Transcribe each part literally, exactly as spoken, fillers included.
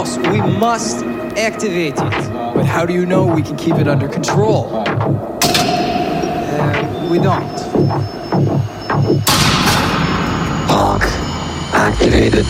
house. We must activate it. But how do you know we can keep it under control? Uh, we don't. Lock activated.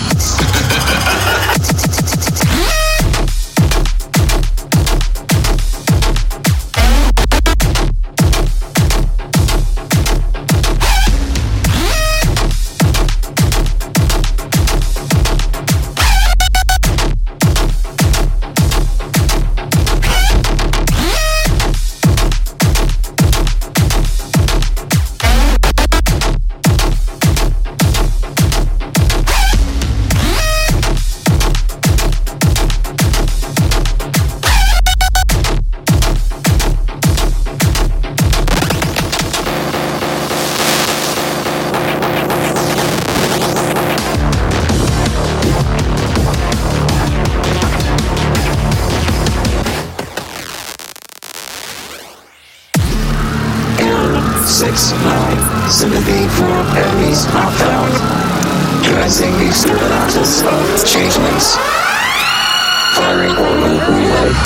six nine, sympathy for enemies not found. Commencing external access of changelings. Firing orbital relay.